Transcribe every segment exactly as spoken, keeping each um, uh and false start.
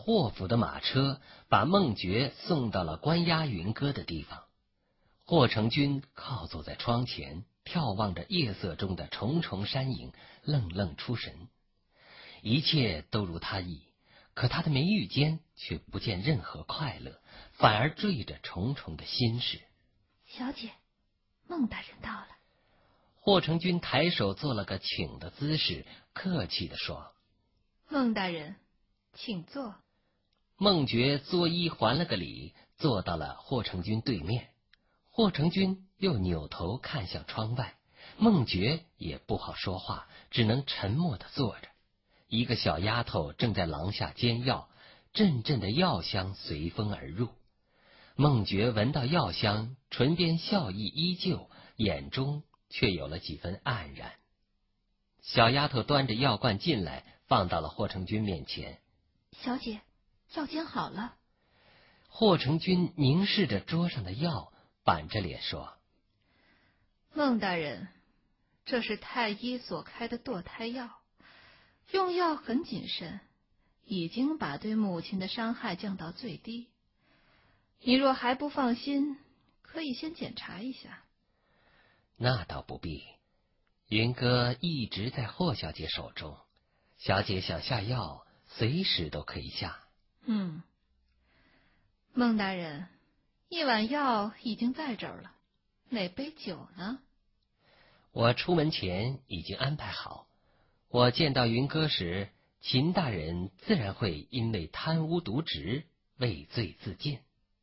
霍府的马车把孟觉送到了关押云歌的地方。霍成军靠坐在窗前，眺望着夜色中的重重山影，愣愣出神。一切都如他意，可他的眉宇间却不见任何快乐，反而缀着重重的心事。 小姐，孟大人到了。 霍成军抬手做了个请的姿势，客气地说： 孟大人，请坐。 孟觉作揖还了个礼，坐到了霍成军对面。霍成军又扭头看向窗外，孟觉也不好说话，只能沉默地坐着。一个小丫头正在廊下煎药，阵阵的药香随风而入。孟觉闻到药香，唇边笑意依旧，眼中却有了几分黯然。小丫头端着药罐进来，放到了霍成军面前。 小姐，药煎好了。 霍成军凝视着桌上的药，板着脸说： 孟大人，这是太医所开的堕胎药，用药很谨慎，已经把对母亲的伤害降到最低。你若还不放心，可以先检查一下。 那倒不必，云哥一直在霍小姐手中，小姐想下药，随时都可以下。 嗯，孟大人，一碗药已经在这儿了，哪杯酒呢？ 我出门前已经安排好，我见到云哥时，秦大人自然会因为贪污渎职畏罪自尽。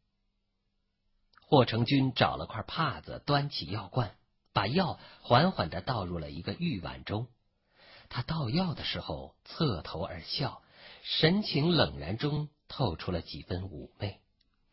霍成军找了块帕子，端起药罐，把药缓缓地倒入了一个玉碗中。他倒药的时候侧头而笑，神情冷然中透出了几分妩媚。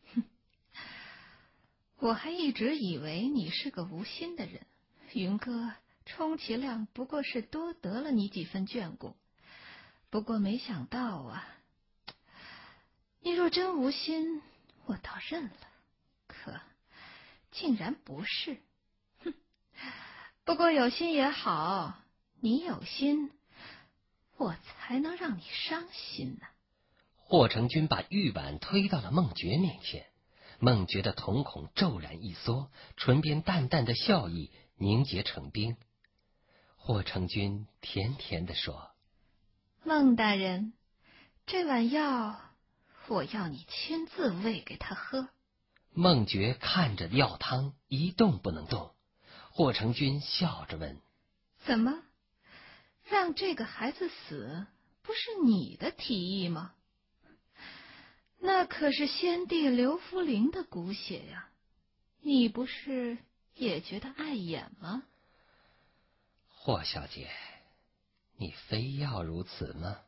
我还一直以为你是个无心的人，云哥充其量不过是多得了你几分眷顾，不过没想到啊，你若真无心，我倒认了，可竟然不是。哼，不过有心也好，你有心，我才能让你伤心呢。 霍成军把玉碗推到了孟觉面前，孟觉的瞳孔骤然一缩，唇边淡淡的笑意凝结成冰。霍成军甜甜地说： 孟大人，这碗药我要你亲自喂给他喝。 孟觉看着药汤一动不能动。霍成军笑着问： 怎么，让这个孩子死不是你的提议吗？那可是先帝刘福陵的骨血呀，你不是也觉得碍眼吗？ 霍小姐，你非要如此吗？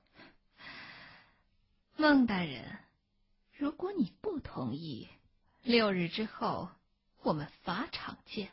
孟大人，如果你不同意，六日之后我们法场见。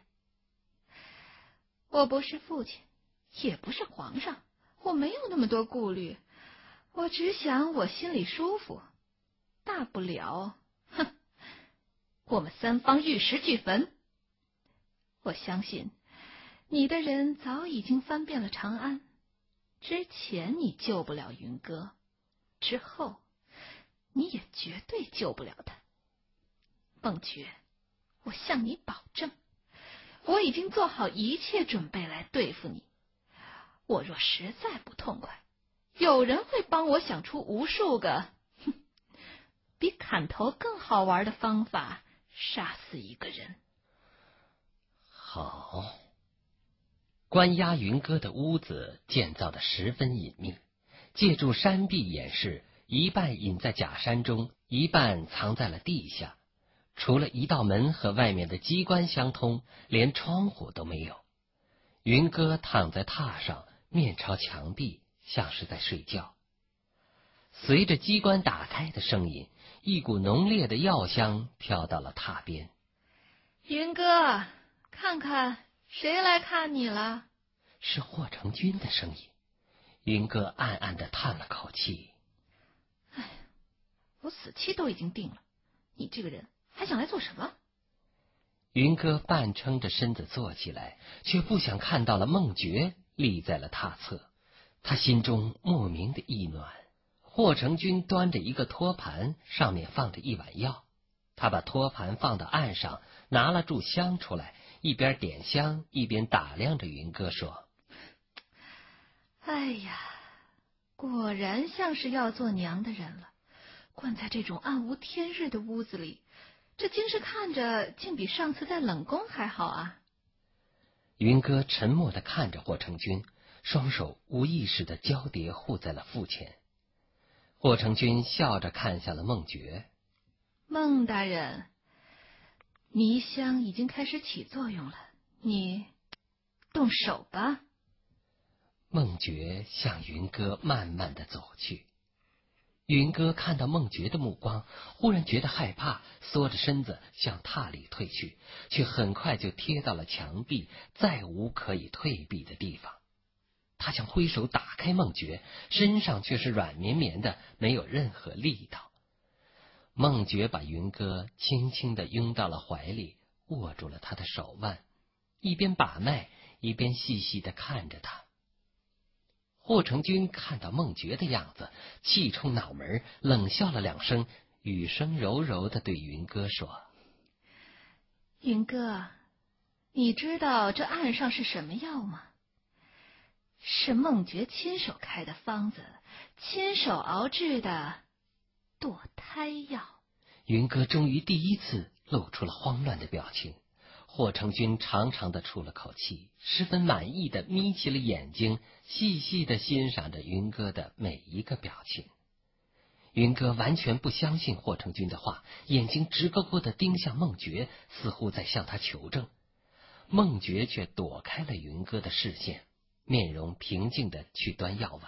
我不是父亲，也不是皇上，我没有那么多顾虑，我只想我心里舒服，大不了，哼，我们三方玉石俱焚。我相信你的人早已经翻遍了长安，之前你救不了云哥，之后你也绝对救不了他。孟觉，我向你保证，我已经做好一切准备来对付你。我若实在不痛快，有人会帮我想出无数个哼，比砍头更好玩的方法杀死一个人。 好。关押云歌的屋子建造的十分隐秘，借助山壁掩饰，一半隐在假山中，一半藏在了地下。除了一道门和外面的机关相通，连窗户都没有。云歌躺在榻上，面朝墙壁，像是在睡觉。随着机关打开的声音，一股浓烈的药香飘到了榻边。 云哥，看看谁来看你了？ 是霍成军的声音。云歌暗暗地叹了口气。 哎，我死期都已经定了，你这个人还想来做什么？ 云歌半撑着身子坐起来，却不想看到了孟觉立在了榻侧。他心中莫名的一暖， 霍成军端着一个托盘，上面放着一碗药。他把托盘放到岸上，拿了炷香出来，一边点香一边打量着云哥说： 哎呀，果然像是要做娘的人了。关在这种暗无天日的屋子里，这精是看着竟比上次在冷宫还好啊。 云哥沉默地看着霍成军，双手无意识地交叠护在了腹前。霍成军笑着看向了孟觉： 孟大人，迷香已经开始起作用了，你动手吧。 孟觉向云哥慢慢地走去。云哥看到孟觉的目光，忽然觉得害怕，缩着身子向榻里退去，却很快就贴到了墙壁，再无可以退避的地方。他想挥手打开孟觉，身上却是软绵绵的，没有任何力道。孟觉把云哥轻轻地拥到了怀里，握住了他的手腕，一边把脉一边细细地看着他。霍成军看到孟觉的样子，气冲脑门，冷笑了两声，语声柔柔地对云哥说： 云哥，你知道这岸上是什么药吗？是孟觉亲手开的方子，亲手熬制的堕胎药。 云哥终于第一次露出了慌乱的表情。霍成军长长的出了口气，十分满意的眯起了眼睛，细细的欣赏着云哥的每一个表情。云哥完全不相信霍成军的话，眼睛直勾勾的盯向孟觉，似乎在向他求证。孟觉却躲开了云哥的视线，面容平静的去端药碗。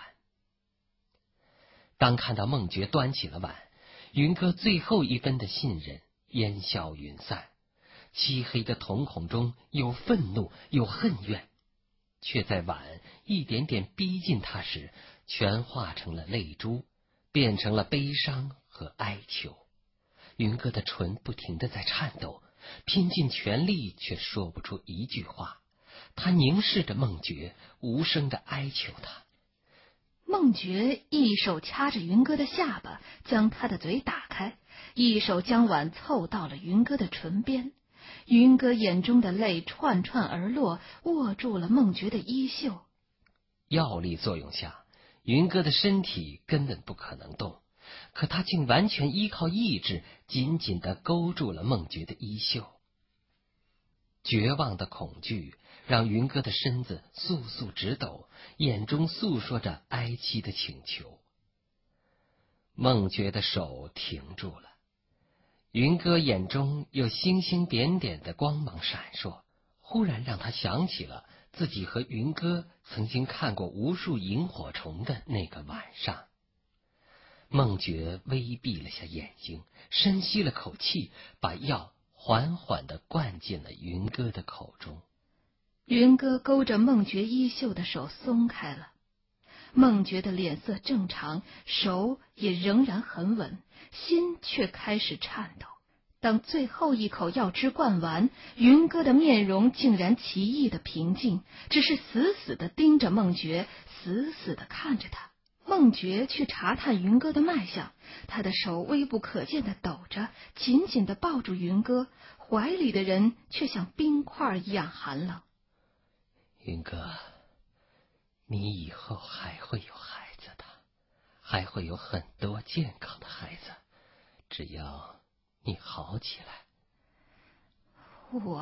当看到孟觉端起了碗，云哥最后一分的信任烟消云散。漆黑的瞳孔中有愤怒，有恨怨，却在碗一点点逼近他时，全化成了泪珠，变成了悲伤和哀求。云哥的唇不停地在颤抖，拼尽全力却说不出一句话。他凝视着孟觉，无声地哀求他。 孟觉一手掐着云哥的下巴，将他的嘴打开，一手将碗凑到了云哥的唇边。云哥眼中的泪串串而落，握住了孟觉的衣袖。 药力作用下，云哥的身体根本不可能动，可他竟完全依靠意志，紧紧地勾住了孟觉的衣袖。绝望的恐惧让云哥的身子簌簌直抖，眼中诉说着哀戚的请求。孟觉的手停住了，云哥眼中有星星点点的光芒闪烁，忽然让他想起了自己和云哥曾经看过无数萤火虫的那个晚上。孟觉微闭了下眼睛，深吸了口气，把药缓缓地灌进了云哥的口中。 云哥勾着孟觉衣袖的手松开了，孟觉的脸色正常，手也仍然很稳，心却开始颤抖。当最后一口药汁灌完，云哥的面容竟然奇异的平静，只是死死的盯着孟觉，死死的看着他。孟觉去查探云哥的脉象，他的手微不可见的抖着，紧紧的抱住云哥，怀里的人却像冰块一样寒冷。 云哥，你以后还会有孩子的，还会有很多健康的孩子，只要你好起来。 我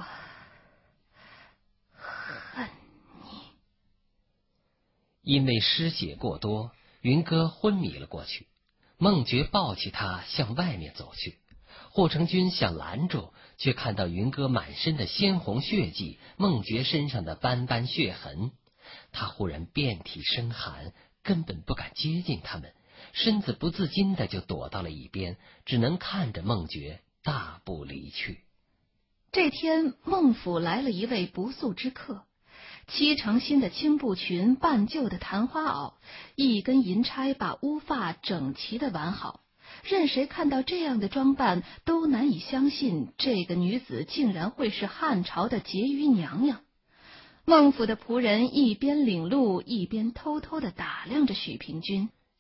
恨你。 因为失血过多，云哥昏迷了过去。孟觉抱起他向外面走去，霍成军想拦住，却看到云哥满身的鲜红血迹，孟觉身上的斑斑血痕。他忽然遍体生寒，根本不敢接近他们，身子不自禁的就躲到了一边，只能看着孟觉大步离去。 这天，孟府来了一位不速之客，七成新的青布裙，半旧的昙花袄，一根银钗把乌发整齐的挽好。任谁看到这样的装扮，都难以相信这个女子竟然会是汉朝的婕妤娘娘。孟府的仆人一边领路，一边偷偷的打量着许平君。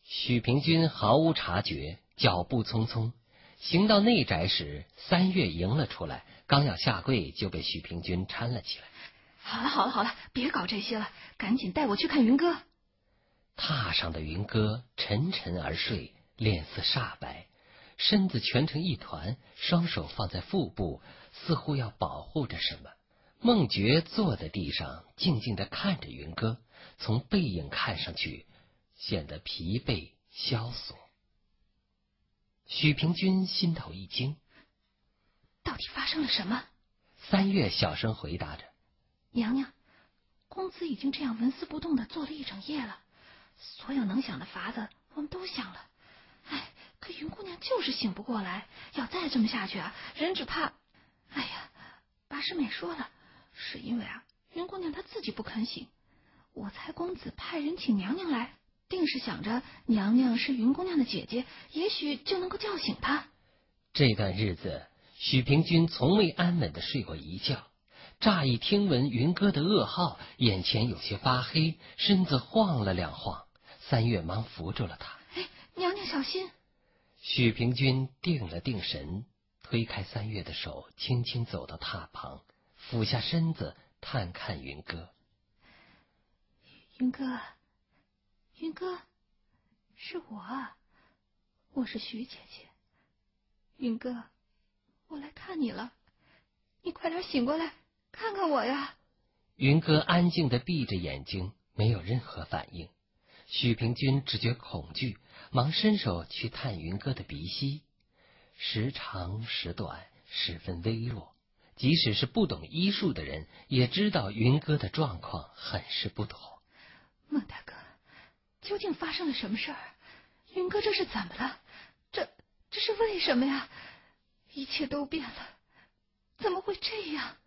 许平君毫无察觉，脚步匆匆，行到内宅时，三月迎了出来，刚要下跪，就被许平君搀了起来。 好了好了好了，别搞这些了，赶紧带我去看云哥。 榻上的云哥沉沉而睡，脸色煞白，身子蜷成一团，双手放在腹部，似乎要保护着什么。孟觉坐在地上，静静地看着云哥，从背影看上去，显得疲惫萧索。许平君心头一惊， 到底发生了什么？ 三月小声回答着： 娘娘，公子已经这样纹丝不动地坐了一整夜了，所有能想的法子我们都想了，哎，可云姑娘就是醒不过来，要再这么下去啊，人只怕……哎呀，八师妹说了，是因为啊，云姑娘她自己不肯醒，我猜公子派人请娘娘来，定是想着娘娘是云姑娘的姐姐，也许就能够叫醒她。 这段日子，许平君从未安稳地睡过一觉。乍一听闻云哥的噩耗，眼前有些发黑，身子晃了两晃。三月忙扶住了他。 哎，娘娘小心！ 许平君定了定神，推开三月的手，轻轻走到榻旁，俯下身子探看云哥。 云哥，云哥，是我啊，我是徐姐姐。云哥，我来看你了，你快点醒过来，看看我呀！ 云哥安静地闭着眼睛，没有任何反应。许平君只觉恐惧，忙伸手去探云哥的鼻息，时长时短，十分微弱。即使是不懂医术的人，也知道云哥的状况很是不妥。 孟大哥，究竟发生了什么事儿？云哥这是怎么了？这这是为什么呀？一切都变了，怎么会这样？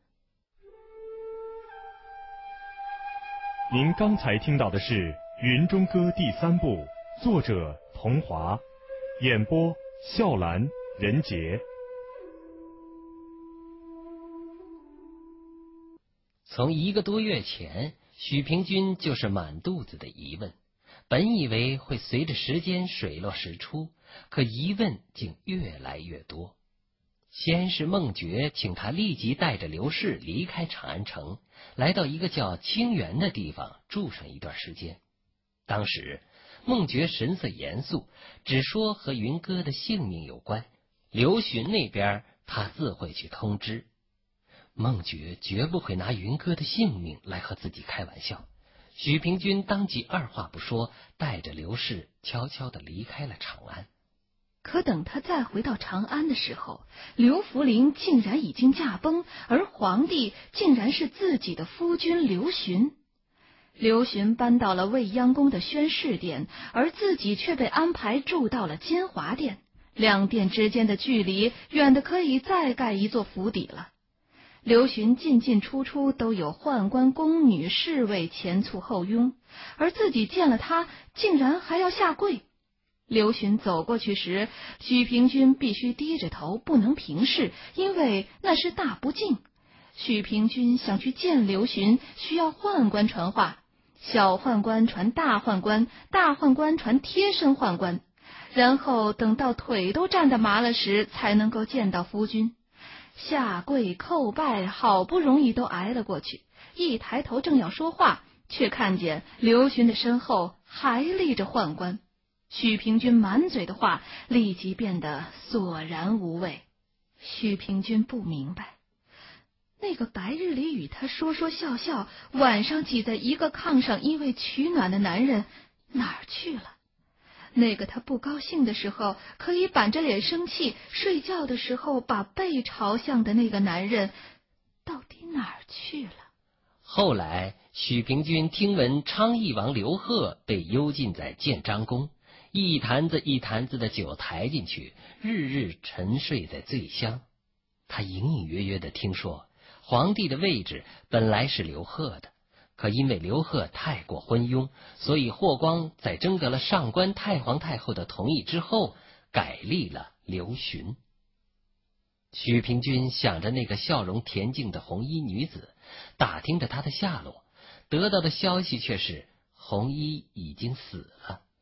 您刚才听到的是《云中歌》第三部，作者桐华，演播笑兰、任杰。 从一个多月前，许平君就是满肚子的疑问，本以为会随着时间水落石出，可疑问竟越来越多。先是孟觉请他立即带着刘氏离开长安城，来到一个叫清源的地方住上一段时间。当时孟觉神色严肃，只说和云哥的性命有关，刘询那边他自会去通知。孟觉绝不会拿云哥的性命来和自己开玩笑。许平君当即二话不说，带着刘氏悄悄地离开了长安。 可等他再回到长安的时候，刘弗陵竟然已经驾崩，而皇帝竟然是自己的夫君刘询。刘询搬到了未央宫的宣室殿，而自己却被安排住到了金华殿，两殿之间的距离远的可以再盖一座府邸了。刘询进进出出都有宦官、宫女、侍卫前簇后拥，而自己见了他，竟然还要下跪。刘询走过去时，许平君必须低着头，不能平视，因为那是大不敬。许平君想去见刘询，需要宦官传话，小宦官传大宦官，大宦官传贴身宦官，然后等到腿都站得麻了时，才能够见到夫君。下跪叩拜，好不容易都挨了过去，一抬头正要说话，却看见刘询的身后还立着宦官。许平君满嘴的话立即变得索然无味。许平君不明白，那个白日里与他说说笑笑，晚上挤在一个炕上因为取暖的男人哪儿去了？那个他不高兴的时候可以板着脸生气，睡觉的时候把背朝向的那个男人到底哪儿去了？ 后来许平君听闻昌邑王刘贺被幽禁在建章宫，一坛子一坛子的酒抬进去，日日沉睡在醉乡。他隐隐约约地听说，皇帝的位置本来是刘贺的，可因为刘贺太过昏庸，所以霍光在征得了上官太皇太后的同意之后，改立了刘询。许平君想着那个笑容恬静的红衣女子，打听着她的下落，得到的消息却是红衣已经死了。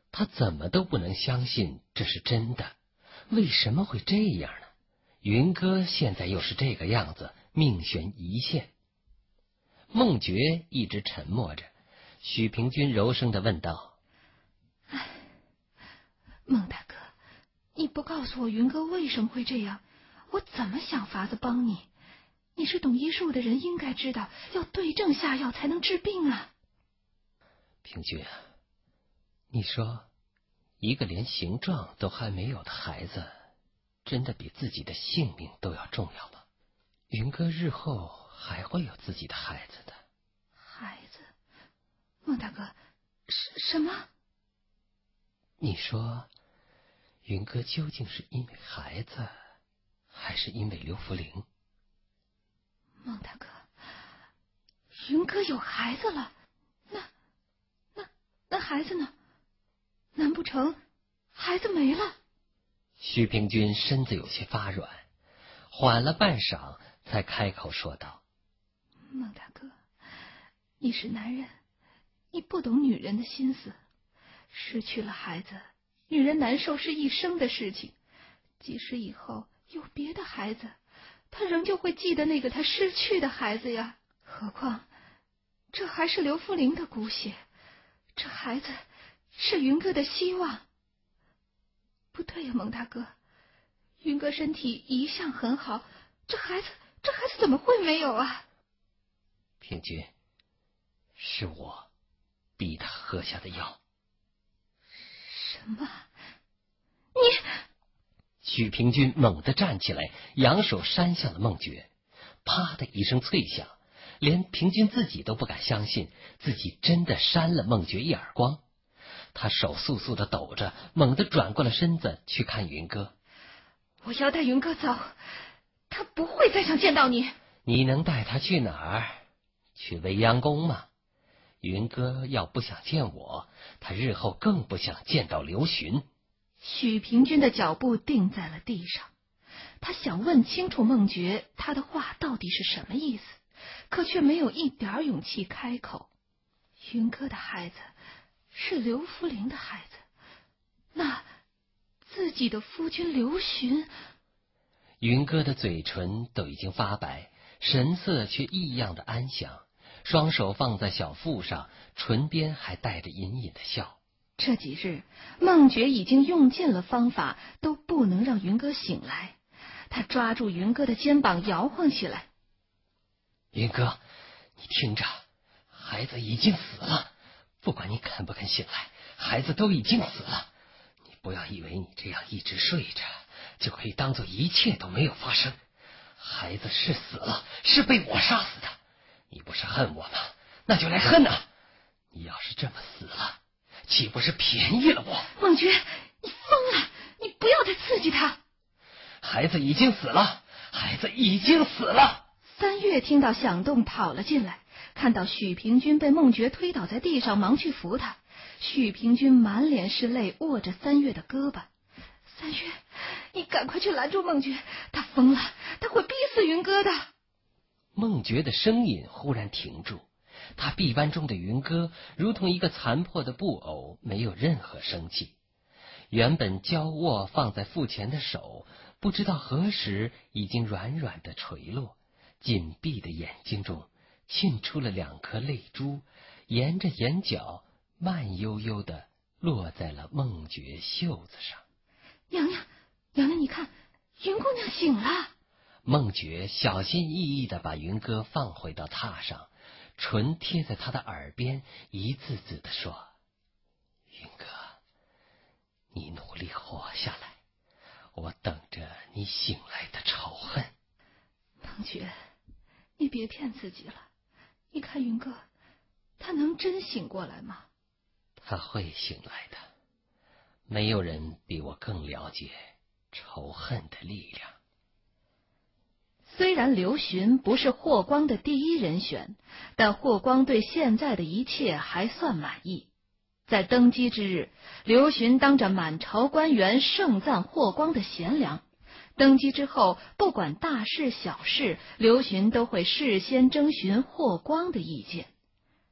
他怎么都不能相信这是真的，为什么会这样呢？云哥现在又是这个样子，命悬一线。孟觉一直沉默着，许平君柔声地问道： 哎，孟大哥，你不告诉我云哥为什么会这样，我怎么想法子帮你？你是懂医术的人，应该知道要对症下药才能治病啊。 平君啊，你说一个连形状都还没有的孩子，真的比自己的性命都要重要吗？云哥日后还会有自己的孩子的。 孩子？孟大哥，什什么？ 你说云哥究竟是因为孩子，还是因为刘福陵？ 孟大哥，云哥有孩子了，那那那孩子呢？难不成孩子没了？ 徐平君身子有些发软，缓了半晌才开口说道： 孟大哥，你是男人，你不懂女人的心思，失去了孩子，女人难受是一生的事情，即使以后有别的孩子，她仍旧会记得那个她失去的孩子呀。何况这还是刘福陵的骨血，这孩子是云哥的希望。不对呀，孟大哥，云哥身体一向很好，这孩子这孩子怎么会没有啊？ 平君，是我逼他喝下的药。 什么？你？ 许平君猛地站起来，扬手扇向了孟觉，啪的一声脆响，连平君自己都不敢相信自己真的扇了孟觉一耳光。他手簌簌的抖着，猛地转过了身子去看云哥。 我要带云哥走，他不会再想见到你。 你能带他去哪儿？去未央宫吗？云哥要不想见我，他日后更不想见到刘询。 许平君的脚步定在了地上，他想问清楚孟觉他的话到底是什么意思，可却没有一点勇气开口。云哥的孩子是刘福陵的孩子，那自己的夫君刘询…… 云哥的嘴唇都已经发白，神色却异样的安详，双手放在小腹上，唇边还带着隐隐的笑。 这几日孟觉已经用尽了方法，都不能让云哥醒来。他抓住云哥的肩膀摇晃起来。 云哥，你听着，孩子已经死了，不管你肯不肯醒来，孩子都已经死了。你不要以为你这样一直睡着就可以当做一切都没有发生。孩子是死了，是被我杀死的。你不是恨我吗？那就来恨啊！你要是这么死了，岂不是便宜了我？ 孟觉，你疯了！你不要再刺激他。 孩子已经死了，孩子已经死了。 三月听到响动跑了进来，看到许平君被孟觉推倒在地上，忙去扶他。许平君满脸是泪，握着三月的胳膊。三月，你赶快去拦住孟觉，他疯了，他会逼死云哥的。 孟觉的声音忽然停住，他臂弯中的云哥如同一个残破的布偶，没有任何生气。原本交握放在腹前的手，不知道何时已经软软的垂落，紧闭的眼睛中沁出了两颗泪珠，沿着眼角慢悠悠的落在了孟觉袖子上。 娘娘，娘娘，你看，云姑娘醒了。 孟觉小心翼翼的把云哥放回到榻上，唇贴在他的耳边，一字字的说：云哥，你努力活下来，我等着你醒来的仇恨。 孟觉，你别骗自己了，你看云哥，他能真醒过来吗？ 他会醒来的，没有人比我更了解仇恨的力量。 虽然刘询不是霍光的第一人选，但霍光对现在的一切还算满意。在登基之日，刘询当着满朝官员盛赞霍光的贤良。登基之后，不管大事小事，刘询都会事先征询霍光的意见。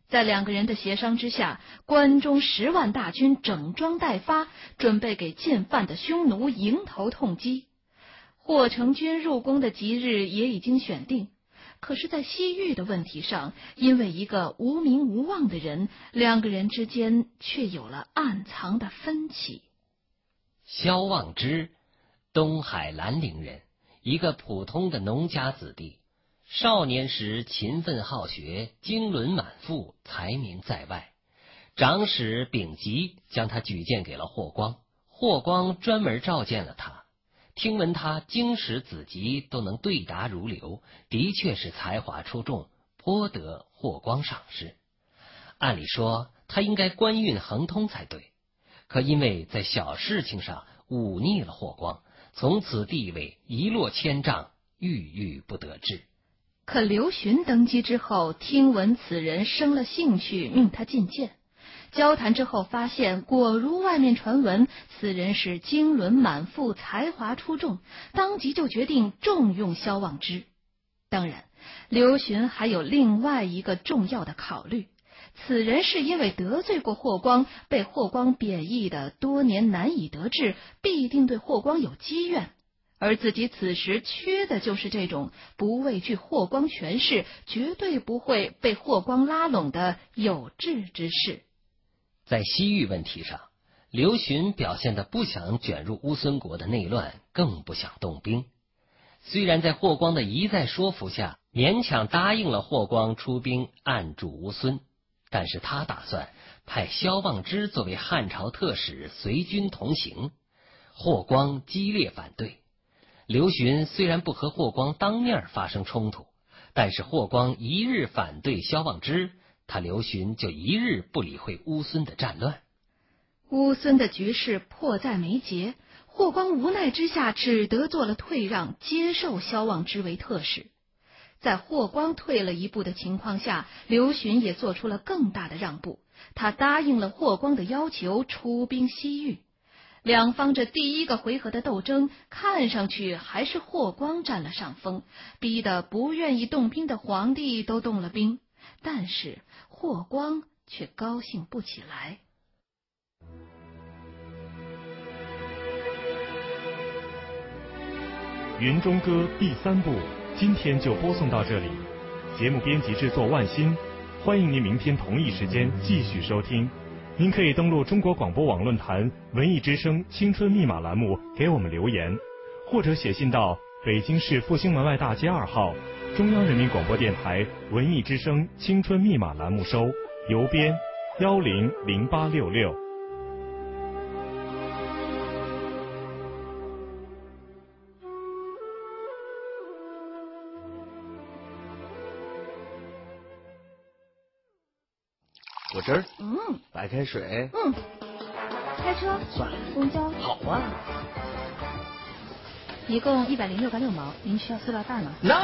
在两个人的协商之下，关中十万大军整装待发，准备给进犯的匈奴迎头痛击。霍成军入宫的吉日也已经选定，可是在西域的问题上，因为一个无名无望的人，两个人之间却有了暗藏的分歧。 萧望之，东海兰陵人，一个普通的农家子弟，少年时勤奋好学，经纶满腹，才名在外。长史丙吉将他举荐给了霍光，霍光专门召见了他。听闻他经史子集都能对答如流，的确是才华出众，颇得霍光赏识。按理说他应该官运亨通才对，可因为在小事情上忤逆了霍光，从此地位一落千丈，郁郁不得志。 可刘询登基之后，听闻此人生了兴趣，命他进谏。交谈之后发现，果如外面传闻，此人是经纶满腹，才华出众，当即就决定重用萧望之。当然，刘询还有另外一个重要的考虑，此人是因为得罪过霍光，被霍光贬义的多年难以得志，必定对霍光有积怨，而自己此时缺的就是这种不畏惧霍光权势，绝对不会被霍光拉拢的有志之士。 在西域问题上，刘询表现得不想卷入乌孙国的内乱，更不想动兵。虽然在霍光的一再说服下，勉强答应了霍光出兵按住乌孙，但是他打算派萧望之作为汉朝特使随军同行。霍光激烈反对。刘询虽然不和霍光当面发生冲突，但是霍光一日反对萧望之，他刘询就一日不理会乌孙的战乱。 乌孙的局势迫在眉睫，霍光无奈之下只得做了退让，接受萧望之为特使。在霍光退了一步的情况下，刘询也做出了更大的让步，他答应了霍光的要求，出兵西域。两方这第一个回合的斗争，看上去还是霍光占了上风，逼得不愿意动兵的皇帝都动了兵，但是霍光却高兴不起来。 云中歌第三部今天就播送到这里，节目编辑制作万新，欢迎您明天同一时间继续收听。您可以登录中国广播网论坛文艺之声青春密码栏目给我们留言，或者写信到北京市复兴门外大街二号中央人民广播电台文艺之声青春密码栏目收，邮编幺零零八六六。 果汁儿， 嗯， 白开水， 嗯，开车算了， 公交好啊。 一共一百零六个六毛，您需要塑料袋吗 No，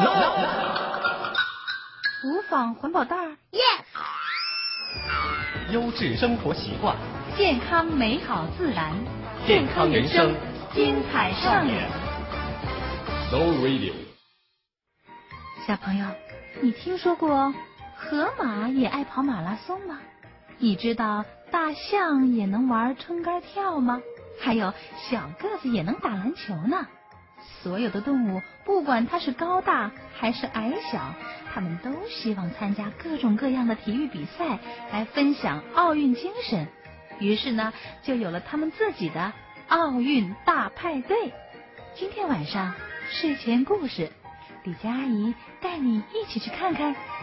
无纺环保袋 Yes， 优质生活习惯， 健康美好自然， 健康人生， 精彩上演。 So Radio。 小朋友，你听说过河马也爱跑马拉松吗？你知道大象也能玩撑杆跳吗？还有小个子也能打篮球呢。所有的动物，不管它是高大还是矮小，它们都希望参加各种各样的体育比赛，来分享奥运精神。于是呢，就有了他们自己的奥运大派对。今天晚上睡前故事，李佳阿姨带你一起去看看